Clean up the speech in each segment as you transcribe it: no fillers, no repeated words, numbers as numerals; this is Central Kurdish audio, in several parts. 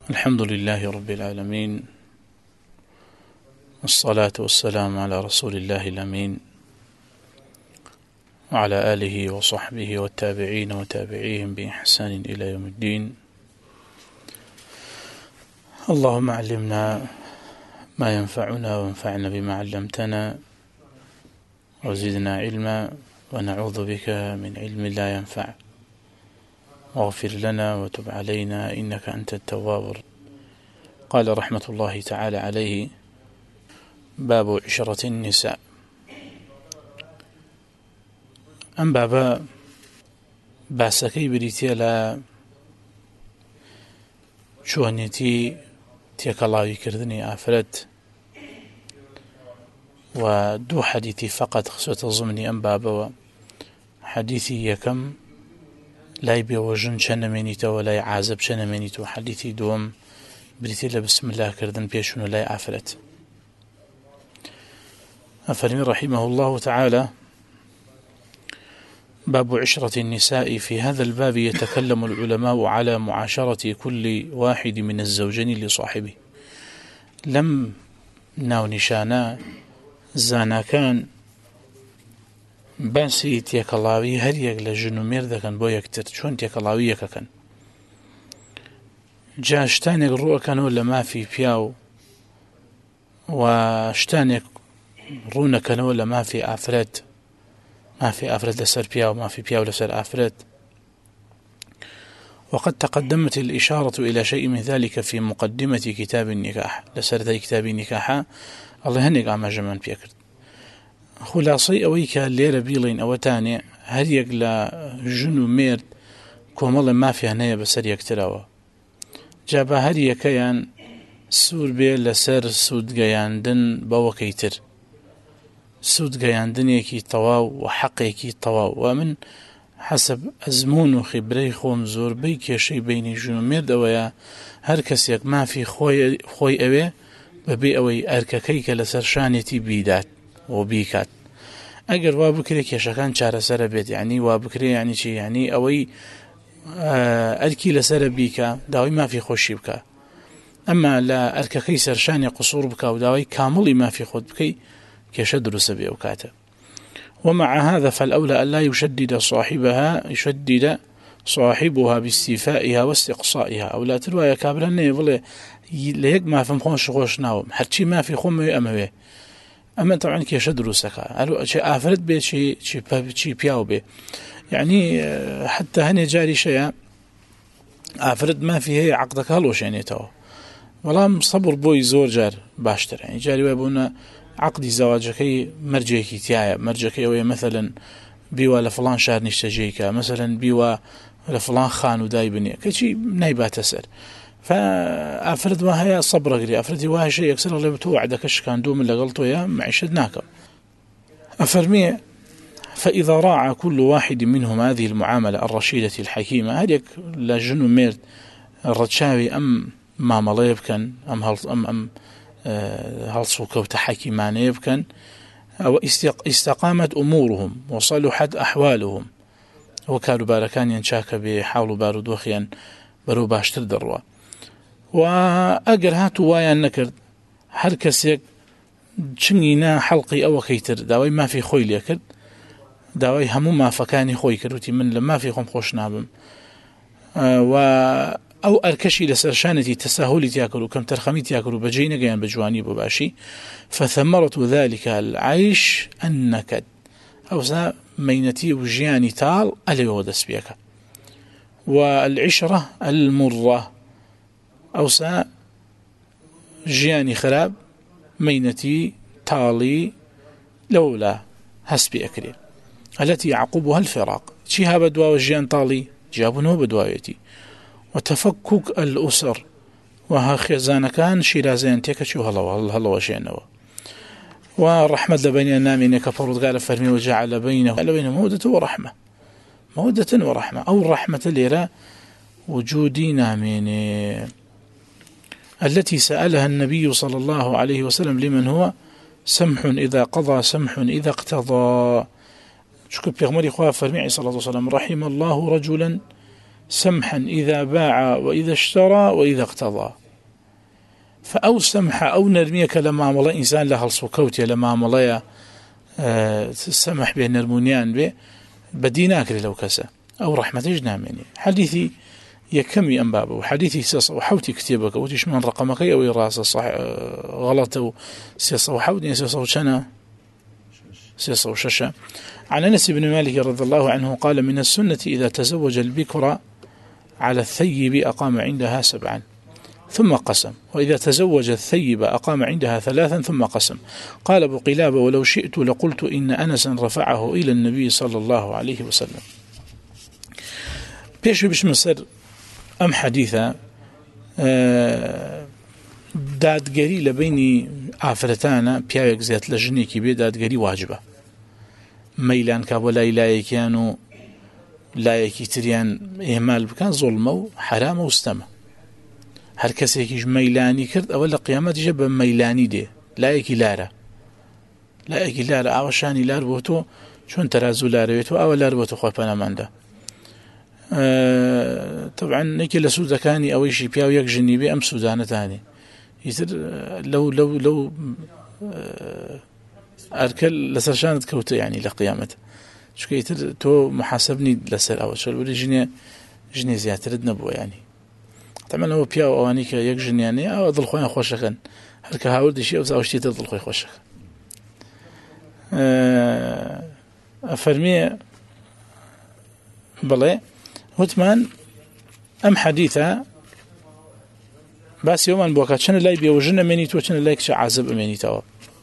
الحمد لله رب العالمين، والصلاة والسلام على رسول الله الأمين وعلى آله وصحبه والتابعين وتابعيهم بإحسان إلى يوم الدين. اللهم علمنا ما ينفعنا وانفعنا بما علمتنا وزدنا علما، ونعوذ بك من علم لا ينفع، واغفر لنا وتب علينا إنك أنت التواب. قال رحمة الله تعالى عليه: باب عشرة النساء. أم بابا باسكي بريتيا لا شوهنيتي تيكالاوي كردني آفرت، ودو حديثي فقط خصوة ضمني أم بابا. حديثي يكم لا يبيوجن شنمينيتو ولا يعازب شنمينيتو. حديثي دوم بريتيلا بسم الله كردن بيشون لا يعفلت. أفرمي رحمه الله تعالى: باب عشرة النساء. في هذا الباب يتكلم العلماء على معاشرة كل واحد من الزوجين لصاحبه. لم ناو نشانا زانا كان باسي تيكالاوي هر يك لجنو ميردا كان بو يكتر شون تيكالاوي يكا كان جا شتانك روح كان ولا ما في بياو، وشتانك رونا كان ولا ما في آفرت، ما في آفرت لسر بياو، ما في بياو لسر آفرت. وقد تقدمت الإشارة إلى شيء من ذلك في مقدمة كتاب النكاح. لسر ذي كتاب النكاح الله هنيك عما جمان بيكرد. خلاصي أويك الليرة بيلين أو تاني هل يقلا جنو ميرد كومال ما في هنايا بسر يكتراوا جابا هل يكيان سور بي لسر سود قياندن بوكيتر. سود قياندن يكي طواو وحق يكي طواو، ومن حسب أزمون وخبري خوم زور بيك شي بيني جنو ميرد أويا هر كسيك ما في خوي أوي ببي أوي أرككيك لسر شانيتي بيدات وبيكات. اگر وابكري كيشكان چاره سره بيت، يعني وابكري يعني شي يعني اوي اركي لسره بيكا داوي ما في خوشي بكا. اما لا ارككي سرشاني قصور بكا وداوي كامل ما في خود بكي كيشدر سبي وكاته. ومع هذا فالاولى الا يشدد صاحبها باستيفائها واستقصائها، او لا تروايه كابرني يقول ليك ما فهم خوش ناوم حتى ما في خم امه. أما طبعا كيش دروسك شيء آفرد به شيء بياو به، يعني حتى هني جاري شيء آفرد ما فيه عقدك هلوش يعني تو والله صبر بوي زور جار باشتر. يعني جاري ويبونا عقدي زواجكي مرجيكي تيايا مرجيكي ويا مثلا بيوا لفلان شهر نشتجيك، مثلا بيوا لفلان خان ودايبني كشي نايبات تسأل. فأفرد وهي صبر قري أفردي وهي شيء يكسر اللي بتوعدك إيش كان دوم اللي غلطوا يا معيشتناك. أفرمي: فإذا راعى كل واحد منهم هذه المعاملة الرشيدة الحكيمة، هذيك لجنو ميرد الرجاوي أم ما ملايبكن أم هالصوك وتحكيمان يبكن، أو استقامت أمورهم وصلحت أحوالهم، وكانوا باركان ينشاك بحاولوا باردوخيا برو باشتر دروا. وأجر هاتوا وايا نكرد هر كسيك چنينا حلقي أو كيتر داوي ما في خوي ليكرد داوي همو ما فكاني خوي كروتي من لما في خم خوش نابم أو أركشي لسرشانتي تساهلي تياكلو كم ترخمي تياكلو بجينا جيان بجواني بباشي، فثمرة ذلك العيش النكد أو سا مينتي وجياني تال أليو دسبيك، والعشرة المرة أو سا جياني خراب مينتي تالي لولا هسبي أكري التي يعقبها الفراق. شيها بدوا وجيان طالي جابونه بدوايتي. وتفكك الأسر وها خزانة كان شيرازين تيكشو هلا وشينوا. ورحمة لبين نامين كفرد قال فرمي وجعل بينه مودة ورحمة، مودة ورحمة، أو الرحمة ليرا وجودي نامين التي سألها النبي صلى الله عليه وسلم لمن هو سمح إذا قضى سمح إذا اقتضى. شكو بيغمري خواه فرمي صلى الله عليه وسلم: رحم الله رجلا سمحا إذا باع وإذا اشترى وإذا اقتضى. فأو سمح أو نرميك لما ملا إنسان له الصوكوتي لما ملا سمح بين نرمونيان به بديناك لو كسا أو رحمة جنامني. حديثي يكمي أنبابه وحديثي سيص وحوتي كتابك وتيش من رقمك أو راسه صح غلط سيص وحوتي سيص وشنا سيص وششة. عن أنس بن مالك رضي الله عنه قال من السنة إذا تزوج البكر على الثيب أقام عندها 7 ثم قسم، وإذا تزوج الثيب أقام عندها 3 ثم قسم. قال أبو قلابة ولو شئت لقلت إن أنسا رفعه إلى النبي صلى الله عليه وسلم. بيش مصر أم حديثة دادگەری لە بینی ئافرەتانە پیاوێک زیات لە ژنێکی بێ دادگەری واجبە. مەیلان کا بۆ لای لایەکیان و لایەکی تریان ئێمال بکەن زۆڵمە و حرامە و ستەمە. هەر کەسێکیش مەیلانی کرد ئەوە لە قیامەتیشە بە مەیلانی دێ لایەکی لارە ئاوەشانی لار بۆ تۆ چۆن تەرازوو لارەوێت و ئەوە لار بۆ تۆ خۆی پەنەماندا. طبعا نەکێ لە سوودەکانی ئەوەیشی پیاو یەک ژنی بێ ئەم سوودانەتانی ئیتر لەو ئەرکە لەسەرشانت کەوتە یعنی لە قیامەت چونکە ئیتر تۆ محاسبنی لەسەر ئەوە چۆن ژنێ زیاترت نەبووە ینی طبعا ئەوە پیاو ئەوانی کە یەک ژنیانەیە ئەوە دڵخۆیان خۆشەکەن هەرکە هاوردیشی ئەو زاوشتێتە دڵخۆی خۆشەکە. ئەفەرمێ بڵێ وتمان ئەم حەدیثە باسی ئەومان بووە کە چەنە لای بێوژن ئەمێنیتەوە چەنە لای کچە عازب ئەمێنیتەوە.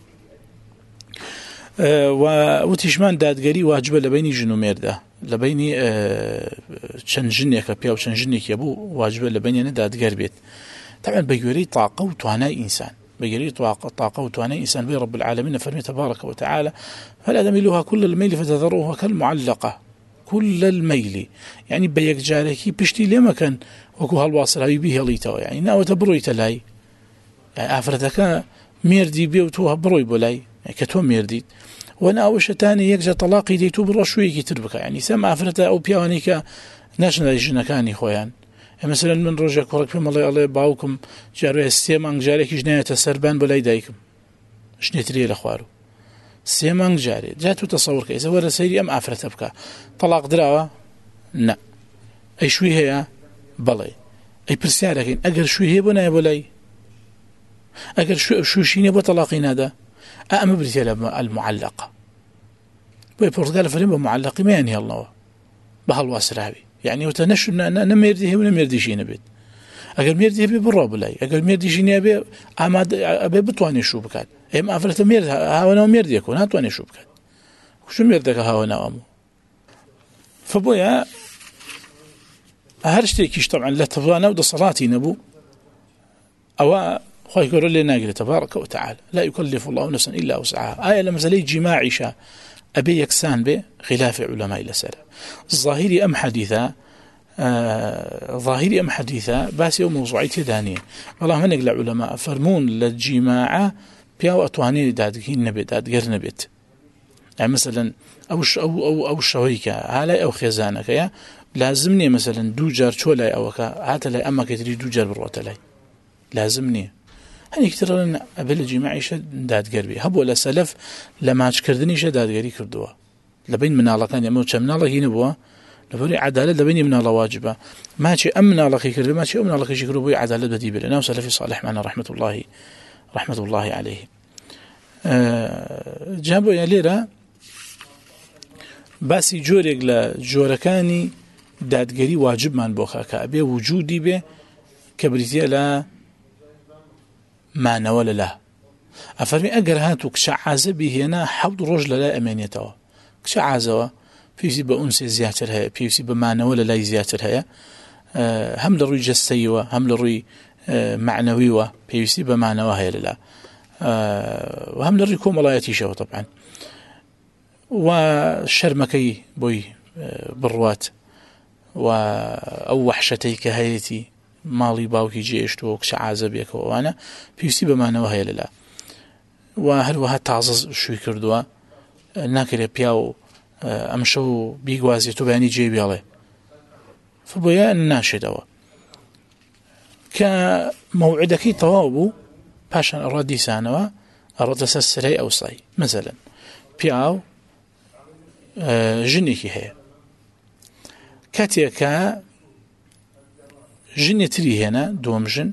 و وتیشمان دادگەری واجبە لە بینی ژن و مێردە لە بینی چەند ژنێکە پیا و چەند ژنێکی بوو واجبە لە بینیانە دادگەر بێت. طبعا بەگوێرەی تاقە و توانای ئینسان بەگوێرەی طاقة وتوانای ئینسان بێ رب العالمين فەرمێ تبارك وتعالى فلا تميلوها كل الميل فتذروها كالمعلقة كل الميل يعني بيك جاركي بشتي لما كان وكو هالواصل هاي بيه ليتوا يعني ناوة بروي تلاي يعني أفرتك ميردي بيوتوها بروي بولاي يعني كتو ميردي وانا أوش تاني يكجا طلاقي ديتو برشوي كي تربك يعني سما أفرتا أو بيوانيكا ناشنا جنكاني خويان يعني مثلا من رجع كورك في مالي الله باوكم جاروه سيمان جاركي جناية سربان بولاي دايكم شنيتري لخوارو سيمان جاري جاتو تصور كيسا ورا سيري أم أفرتا بكا طلاق دراوة نا أي شوي هي بلي أي برسياركين أقر شوي هي بنا بولاي أقر شو شيني بطلاقين هذا أم برسيار المعلقة بوي برتقال فريم بمعلقي ما يعني الله بهالواسرابي يعني وتنشو نميردي هي ونميردي شي نبيت أقر ميردي هي برا بولاي أقر ميردي شيني أبي أماد أبي بتواني شو بكات إم أفرت ميرد هاونا ميردي يكون هاتواني شو بكات وشو ميردك هاونا أمو فبويا هرشتيكيش طبعا لا تبغانا وده صلاتي نبو أو خوي يقول لنا قال تبارك وتعالى لا يكلف الله نفسا إلا وسعها. آية لما زلي جماعي شا أبي يكسان به خلاف علماء السلف. الظاهري أم حديثا ظاهري أم حديثا بس يوم موضوعية دانية والله من يقول علماء فرمون للجماعة بياو أطواني دادقين نبت دادقر نبت يعني مثلا أو الشويكة هالاي أو خزانك يا لازمني مثلا دوجار شولاي أوكا هات لي أما كتري دوجار بروت لي لازمني هني كتر لنا أبل جماعي شد داد قربي هبوا لسلف لما أشكردني شد داد قري كردوا لبين من الله كان يموت شمن الله ينبوا لبوري عدالة لبين من الله واجبة ما شيء أمن الله كيكرب ما شيء أمن الله كيكرب بي عدالة بدي بلنا وسلفي صالح معنا رحمة الله عليه. جابوا يا ليرة باسي جوريق لجوركاني دادگەری واجبمان بۆ خاکە ئەبێ وجودی بێ کەبریتە لە مانەوە لەلا ئەفەرمی ئەگەر هاتوو کچە عازەبی هێنا 7 ڕۆژ لەلای ئەمێنێتەوە کچە عازەوە پێویستی بە ئونسێ زیاتر هەیە پێویستی بە مانەوە لەلای زیاتر هەیە هەم لە ڕووی جەستەییوە هەم لە ڕووی معنەویوە پێویستی بە مانەوە هەیە لەلا و هەم لە ڕووی کۆمەڵایەتیشەوە طبعا و شەرمەکەی بۆی بڕوات و ئەو وحشەتەی کە هەیەی ماڵی باوکی جێشتووە کچە عازەبێکەوە وانە پێویستی بەمانەوە هەیە لەلا و هەروەها تازە شووی کردووە ناکرێت پیا و ئەم شەو بیگوازێت و بەیانی جێ بێڵێ فبويا ناشدوا كموعدك طوابو باشان أرادي سانوا أراد سسري أو صي مثلا بياو جنيكي هي كاتيكا جني تري هنا دوم جن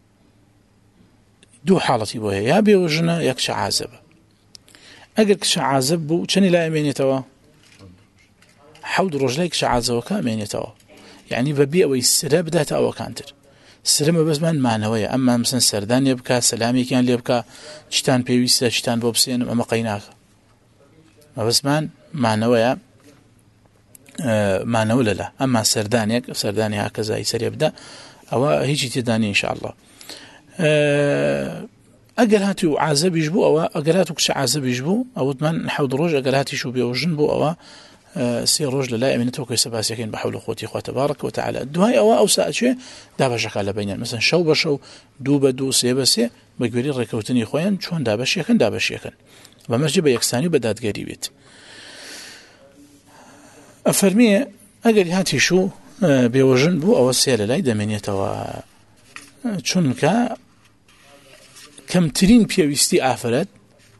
دو حالتي بوهي يا بيوجنا يكش عازب أجل كش عازب بو كني لا أمين يتوا حود رجليك شعازو كامين يتوا يعني ببيع ويسرب بدأت أو كانتر السلام بس من معنوية أما مثلا سردان يبكى سلامي كان اللي يبكى شتان بيويستا شتان بوبسين أما قيناك ما بس من معنوية معنوي لا أما سرداني هكذا يسر يبدأ أو هيجي تداني إن شاء الله أجرهاتي عازب يجبو أو أجرهاتك عازب يجبو أو من نحود روج أجرهاتي شو بيوجنبو أو سير رجل لا من توكي سباسيكين بحول أخوتي أخوة تبارك وتعالى الدهاء أو أوسع شيء دابشك على بيننا مثلا شو بشو دو بدو سيبسي بقولي ركوتني خوين شون دابش يكن بمرجع بيكساني بدأت قريبت أفرمي أجري هاتي شو بيوجن بو أو سير لا يدمني توا شونك كم ترين بيوستي أفرد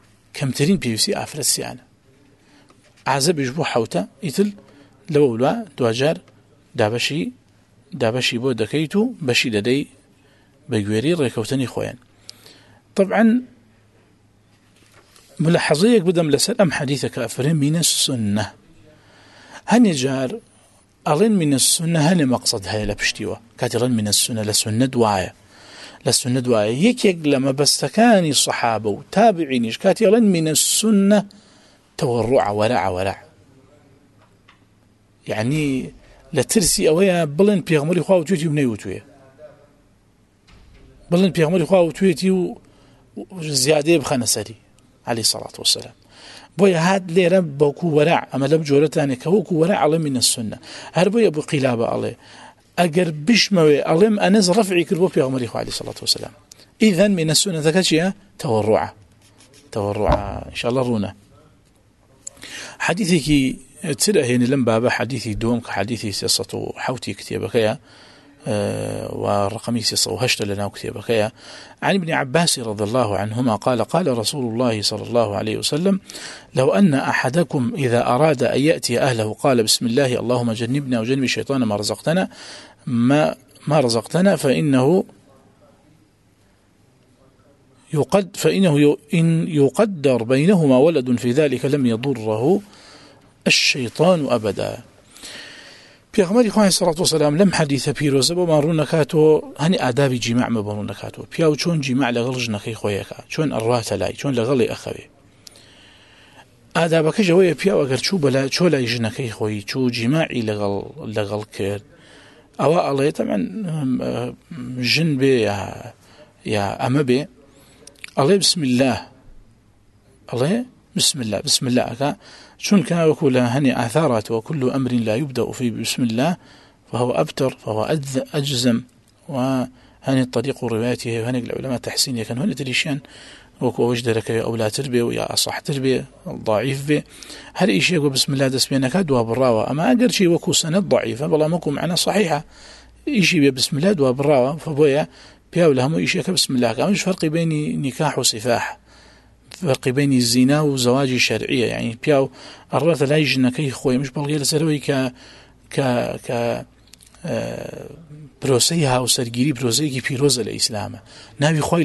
سيانة عزب يجبو حوتا يتل لولا دواجار دابشي بو دكيتو بشي لدي بقويري ريكوتني خوين طبعا ملاحظيك بدم لسلام حديثك أفرين من السنة هني جار ألين من السنة هني مقصد هاي لبشتيوه كاترين من السنة لسنة دواية يك لما بستكاني الصحابة وتابعينيش كاترين من السنة تورع ورع يعني لترسي أويا بلن بيغمري خواه وتويتي ومنيوتوية بلن بيغمري خواه وتويتي وزيادة بخانسري عليه الصلاة والسلام بويا هاد ليرا بوكو ورع أما لم جورتاني كوكو ورع على من السنة هر بويا بقلابة عليه أجر بشموي علم أنز رفعي كربو بيغمري خواه عليه الصلاة والسلام إذن من السنة ذكاتشيا تورع إن شاء الله رونا حديثك تسرأهين لم بابا حديثي دوم كحديثي سيصة حوتي كتابك ورقمي سيصة وهشت لنا كتابك عن ابن عباس رضي الله عنهما قال رسول الله صلى الله عليه وسلم لو أن أحدكم إذا أراد أن يأتي أهله قال بسم الله اللهم جنبنا وجنب الشيطان ما رزقتنا فإنه إن يقدر بينهما ولد في ذلك لم يضره الشيطان أبدا بيغمري خواه الصلاة والسلام لم حديث بيروز بمارون نكاتو هني آداب جماع مبارون نكاتو بياو چون جماع لغل جنكي خويكا چون أروات لاي چون لغل أخوي آدابك جوية بياو أگر چو لاي جنكي خوي چو جماعي لغل كرد أو الله طبعا جن بي يا أما بي الله بسم الله شون كان وكل هني آثارات وكل أمر لا يبدأ فيه بسم الله فهو أبتر فهو أجزم وهني الطريق روايته وهني العلماء تحسين كان هنا تريشان وكو وجد لك يا أولى تربية ويا أصح تربية ضعيف به هل إيش يقول بسم الله دس بينك دوا بالراوة أما أقر شيء وكو سند ضعيفة بلا مكو معنا صحيحة إيش بسم الله دوا بالراوة فبويا بياو لهم إيش بسم الله كان مش فرق بين نكاح وصفاح فرق بين الزنا وزواج الشرعية يعني بياو الرات لا يجنا كي خوي مش بلغي لسروي ك بروسيها وسرجيري بروسيكي بيروز الإسلام نبي خوي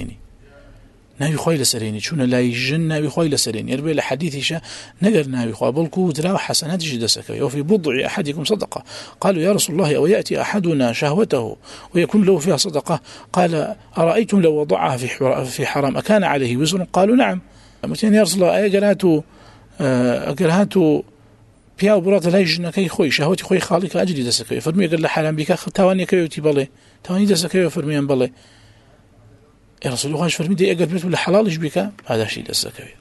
لسريني شون لا يجن نبي خوي لسريني يربي الحديث نقر نبي خوي بلكو ترى حسنات جدسك وفي بضع أحدكم صدقة قالوا يا رسول الله أو يأتي أحدنا شهوته ويكون له فيها صدقة قال أرأيتم لو وضعها في حرام أكان عليه وزر قالوا نعم متين يا رسول الله أجرهاتو بياو برات لا يجن كي خوي شهوتي خوي خالك أجري دسك فرمي قال له حرام بك تواني كيوتي بالله تواني دسك فرمي بالله يا رسول الله فرمي دي أقربت ولا حلال إيش بك هذا شيء للزكاة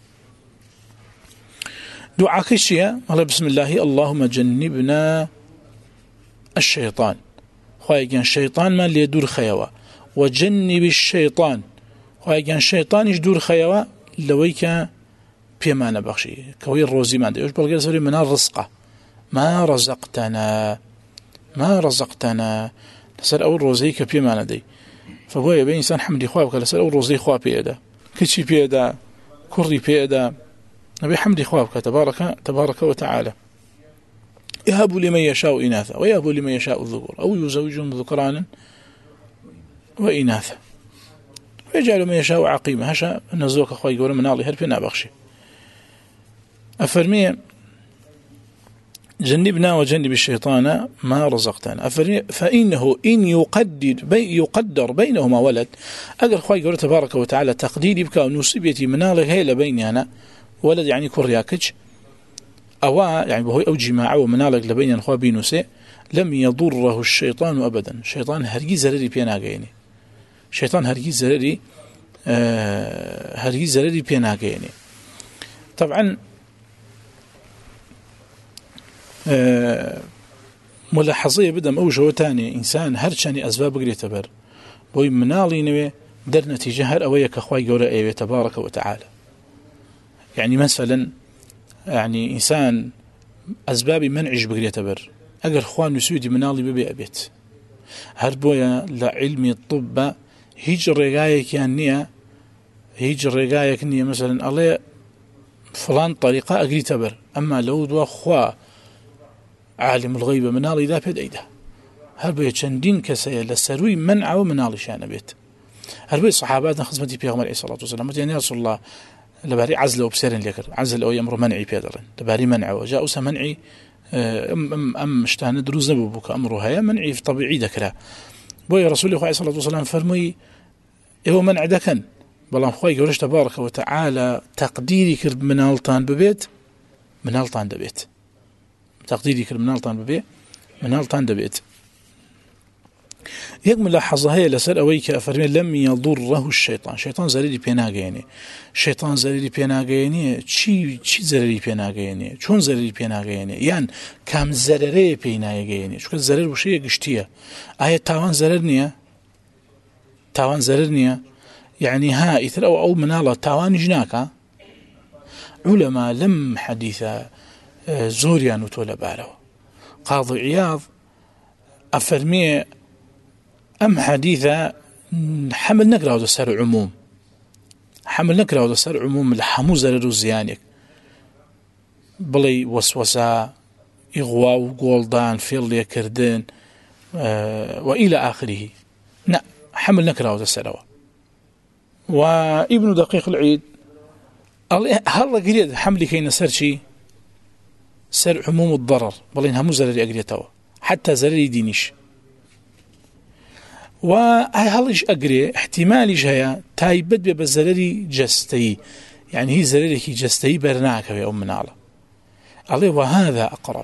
دعاء كشيء الله بسم الله اللهم جنبنا الشيطان خواهي الشيطان ما اللي يدور خيوة وجنب الشيطان خواهي الشيطان يدور خيوة لويك بيمان بخشي كوي الروزي ما عندي إيش بلغي سوري من الرزقة ما ما رزقتنا لسر أول روزي كبير ما ندي فبويا بين إنسان حمدي خواب لسر أول روزي خواب بيدا كشي بيدا كري بيدا نبي حمدي خوابك تبارك وتعالى يهب لمن يشاء إناثا ويهب لمن يشاء الذكور أو يزوجهم ذكرانا وإناثا ويجعل من يشاء عقيما هشا نزوك أخوي يقول من الله هربنا بخشي أفرمي جنبنا وجنب الشيطان ما رزقتنا فإنه إن يقدر بينهما ولد أقل أخوي يقول تبارك وتعالى تقديري بك ونصيبتي من الله هي لبيني أنا ولد يعني كرياكج أو يعني بهو أو جماعة ومنالك لبين أخوة بينوسي لم يضره الشيطان أبدا الشيطان هرجي زرري بيناغيني الشيطان هرجي زرري بيناغيني طبعا ملاحظية بدم أو جوتاني إنسان هرشاني أسباب قرية بر بوي منالي نوي در نتيجة هر أويك أخوة قولة أيوة تبارك وتعالى يعني مثلا يعني إنسان أسباب منعش بقرية بر أقل أخوان يسودي منالي ببي أبيت هربويا لعلمي الطب هيج الرقايك يعني هيج الرقايك نية مثلا الله فلان طريقة أقري تبر أما لو دوا أخوة عالم الغيبة منالي ذا بيد أيده هربويا چندين كسيا لسروي منع ومنالي شان بيت هربويا صحاباتنا خزمتي بيغمر عليه الصلاة والسلام يعني يا رسول الله لباري عزل وبسيرن لكر عزل أو يمر منعي بيدرن لباري منع وجاء منعي أم مشتان دروز نبوك أمره هيا منعي في طبيعي ذكره بوي رسول الله عليه الصلاة والسلام فرمي هو منع ذكن بلان خوي قولش تبارك وتعالى تقديري كرب منالطان ببيت منالطان دبيت تقديري كرب منالطان ببيت منالطان دبيت يك ملاحظة هي لسر أويك أفرمي لم يضره الشيطان زريري بيناغيني الشيطان زريري بيناغيني چی زريري بيناغيني چون زريري بيناغيني يعني كام زرري بيناغيني شو الزرر وشي قشتيه آية تاوان زرر نية يعني ها إثر أو منالة تاوان جناك علماء لم حديثة زوريان وتولى باله قاضي عياض أفرمي أم حديثة حمل نقرأ هذا السر عموم حمل نقرأ هذا السر عموم الحموزة للرزيانك بلي وسوسة إغواء وقولدان فيليا كردين وإلى آخره لا حمل نقرأ هذا السر وابن دقيق العيد هلا قريد حمل كينا سر شيء سر عموم الضرر بلي همو زرري أقريته حتى زرري دينيش وهالش أقري احتمالش هيا تايبت بزرري جستي يعني هي زرري كي جستي برناك يا أم نالا عليه وهذا أقرب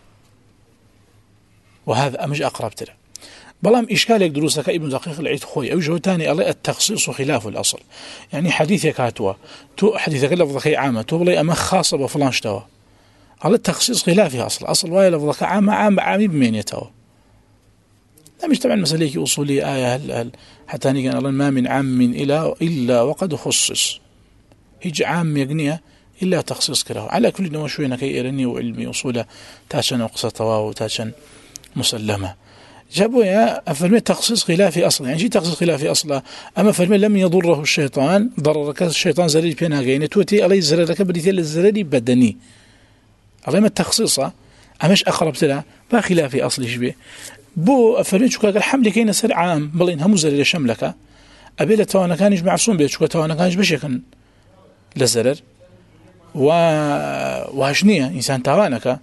وهذا أمش أقرب ترى بلام إشكالك دروسك ابن دقيق العيد خوي أو جو تاني عليه التخصيص خلاف الأصل يعني حديثك هاتوا تو حديثك لفظك عامة تو بلي أما خاصة بفلان شتوا على التخصيص خلافي أصل واي لفظك عامي بمينيتوا مش طبعا مسألة أصولية آية حتى نيجي الله ما من عام إلا وقد خصص هيج عام يقنية إلا تخصيص كره على كل نوع شوية كي إرني وعلمي أصوله تاشن وقصة وتاشن مسلمة جابوا يا أفرمي تخصيص خلافي أصلا يعني شيء تخصيص خلافي أصلا أما فرمي لم يضره الشيطان ضررك الشيطان زرير بينها غيني توتي علي زررك بديتي للزرري بدني على ما التخصيصة أمش أقرب له ما خلافي أصلي شبه بو أفرمي شو كان الحمل كينا سر عام بلين هم زرر شملك أبي توانا كانش معصوم بيت شو توانا كانش بشكل لزرر وهشنية إنسان توانك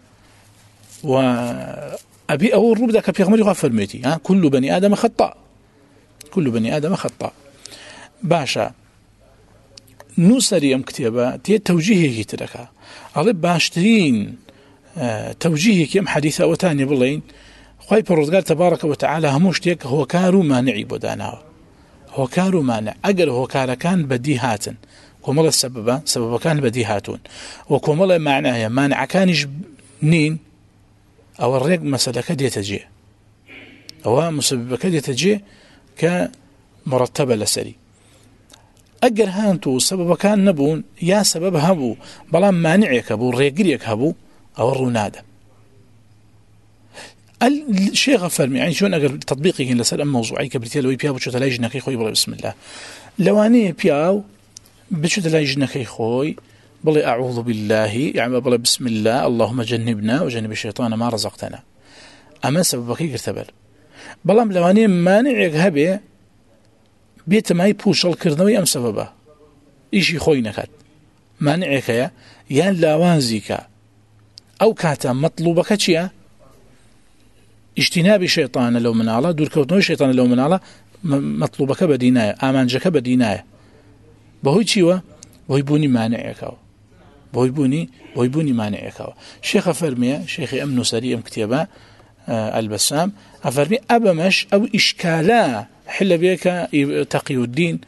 وأبي أول ربدك في غمر يغفر ميتي كل بني آدم خطأ كل بني آدم خطأ باشا نوسري أم كتابة تي توجيهي كتلك أغلب باشترين توجيهي كم حديثة وتاني بلين خواهي بردقال تبارك وتعالى هموشتيك هو كارو مانعي بدانه هو كارو مانع أقل هو كان بديهاتا كومل سبب كان بديهاتون وكومل معناه مانع كانش نين أو الرق مسألة كدية تجي أو مسبب كدية تجي كمرتبة لسري أجر هانتو سبب كان نبون يا سبب هبو بلا مانعك هبو ريقريك هبو أو الرنادة الشيخ فرمي يعني شلون أقدر تطبيقي لسأل موضوعي كبرتي لو بياو بتشوت لا جنكي خوي بلا بسم الله لواني بياو بتشوت لا جنكي خوي بلا أعوذ بالله يعني بلا بسم الله اللهم جنبنا وجنب الشيطان ما رزقتنا أما سببك يرتبر بلام لواني مانع هبه بيت ما يبوشل كردنوي أم سببه إيشي خوي نكات مانعك يا يان لاوانزيك أو كاتا مطلوبك تشيا اجتناب الشيطان لو من الله دور كوتنوي الشيطان لو من الله مطلوبك بديناية آمانجك بديناية بهوي تشيوا بهوي بوني مانعك بهوي بوني مانعك شيخ فرمي شيخ أمن سري أم كتابة البسام أفرمي أبمش أو إشكالا حل بيك تقي الدين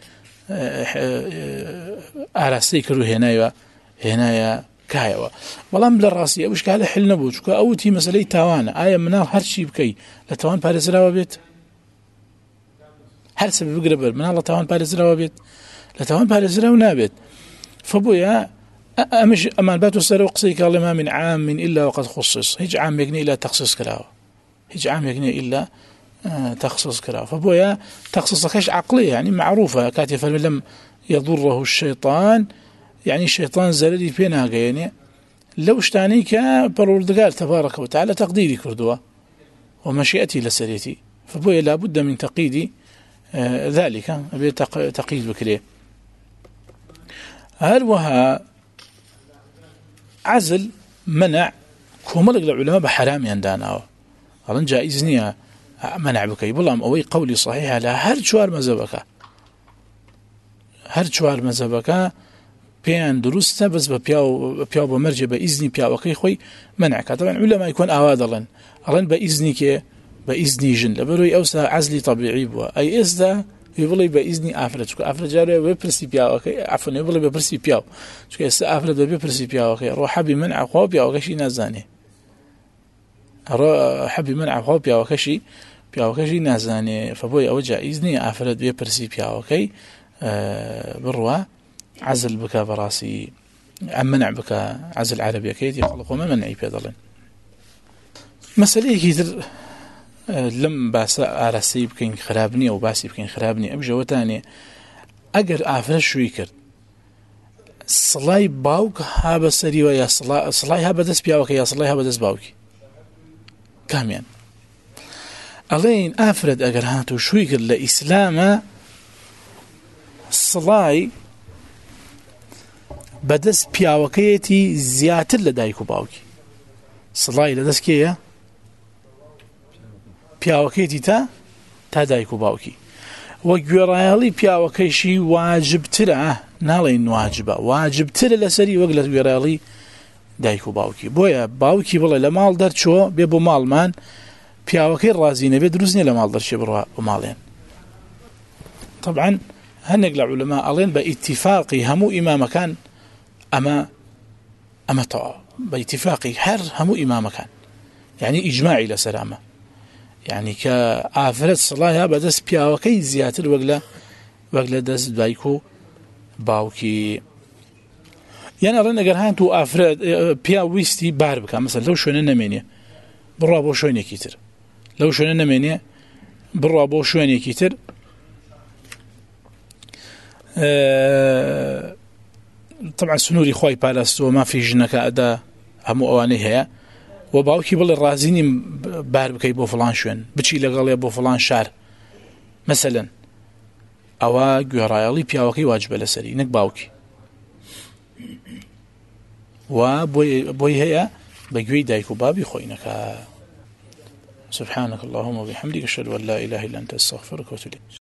أراسيك رو هنايا كايوا والله للراسية وش قال حل نبوش أو تي مسألة توانا آية منار هرشي بكي لتوان بارزرا وبيت هل سبب قربر من الله توان بارزرا وبيت لتوان بارزرا ونابت فبويا أمش أمان باتو سر وقصيك الله ما من عام إلا وقد خصص هيج عام يقني إلا تخصص كراوه هيج عام يقني إلا تخصص كراوه فبويا تخصص كش عقلية يعني معروفة كاتي فلم لم يضره الشيطان يعني الشيطان زلدي بينها يعني لو اشتانيك بروردقال تبارك وتعالى تقديري كردوا ومشيئتي لسريتي فبويا لابد من تقييد ذلك تقييد بكريه هل وها عزل منع كوملق العلماء بحرام يندانا قالن جائزني منع بكي بلام اوي قولي صحيح على هر چوار مذهبك بيان درسته بس بياو بمرجع بإذن بياوكي خوي منعك طبعا علماء يكون آواد ألن بإذنك بإذني جن لبروي أوسا عزلي طبيعي بوا أي إسدا يبغى بإذني أفرج جاره ببرسي بياوكي عفوا يبغى ببرسي بياو شو كيس أفرج ببرسي بياوكي روح حبي منع خواب بياوكي شيء نازاني حبي منع خواب بياوكي شيء نازاني فبوي أوجع إذني أفرج ببرسي بياوكي بروا عزل بك براسي عم منع بك عزل عربي كيد يخلقوا ما منعي بيضلن مسألة كتير لم باس أرسي بكين خرابني أو باسي بكين خرابني أبجو تاني أجر أفرش شوي كرد صلاي باوك هذا سري ويا صلاي هذا دس بياوك يا صلاي هذا دس باوك كاميان ألين أفرد أجر هاتو شوي كرد لإسلام صلاي بدس بياوكيتي زياتر لدايكو باوكي صلاي لدس كيه بياوكيتي تا دايكو باوكي وقرايالي بياوكيشي واجب ترى نالين واجب ترى لسري وقلت قرايالي دايكو باوكي بويا باوكي والله لمال در شو بيبو مال مان بياوكي رازينه بيدرسني لمال در شي بروا ومالين طبعا هنقل علماء ألين باتفاقي همو إمام كان أما طاعة باتفاقي همو إمام كان يعني إجماعي لسلامة يعني كآفرت صلاة بدس بياوكي زياتر وقلا دس دايكو باوكي يعني أرنا قرهان تو آفرت بياويستي باربكا مثلا لو شوينة نمينية برابو شوينة كيتر لو شوينة نمينية برابو شوينة كيتر طبعا سنوري خواي بالاستو ما في جنك أدا همو أواني هيا وباوكي بالله رازيني بار بكي بو فلان شوين بچي لغالي بو فلان شار مثلا أوا قرايالي بياوكي واجب لسري نك باوكي وبوي هيا بقوي دايكو بابي خوينك سبحانك اللهم وبحمدك أشهد أن لا إله إلا أنت أستغفرك وأتوب إليك